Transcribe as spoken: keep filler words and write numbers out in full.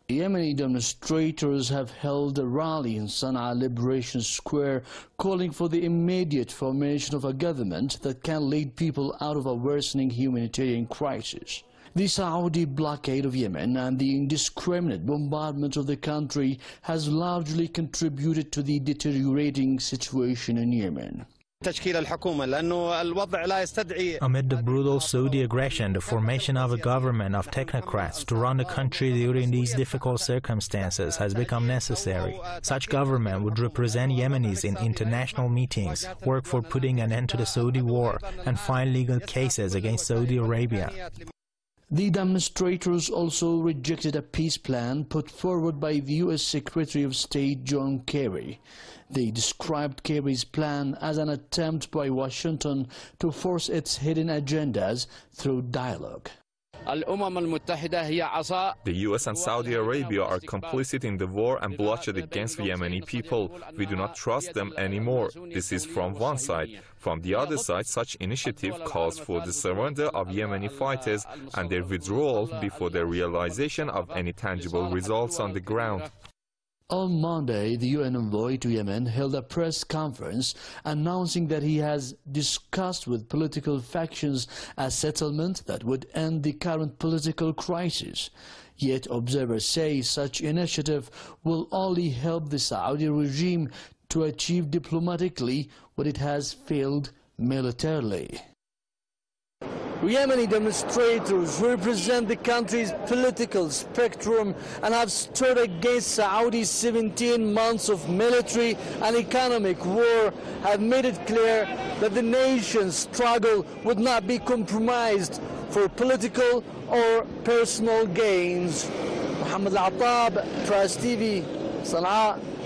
Yemeni demonstrators have held a rally in Sana'a Liberation Square calling for the immediate formation of a government that can lead people out of a worsening humanitarian crisis. The Saudi blockade of Yemen and the indiscriminate bombardment of the country has largely contributed to the deteriorating situation in Yemen. Amid the brutal Saudi aggression, the formation of a government of technocrats to run the country during these difficult circumstances has become necessary. Such government would represent Yemenis in international meetings, work for putting an end to the Saudi war, and file legal cases against Saudi Arabia. The demonstrators also rejected a peace plan put forward by the U S Secretary of State John Kerry. They described Kerry's plan as an attempt by Washington to force its hidden agendas through dialogue. The U S and Saudi Arabia are complicit in the war and bloodshed against the Yemeni people. We do not trust them anymore. This is from one side. From the other side, such initiative calls for the surrender of Yemeni fighters and their withdrawal before the realization of any tangible results on the ground. On Monday, the U N envoy to Yemen held a press conference announcing that he has discussed with political factions a settlement that would end the current political crisis. Yet observers say such initiative will only help the Saudi regime to achieve diplomatically what it has failed militarily. Yemeni demonstrators represent the country's political spectrum and have stood against Saudi's seventeen months of military and economic war, have made it clear that the nation's struggle would not be compromised for political or personal gains. Mohammed Al-Attab, Press T V, Sana'a.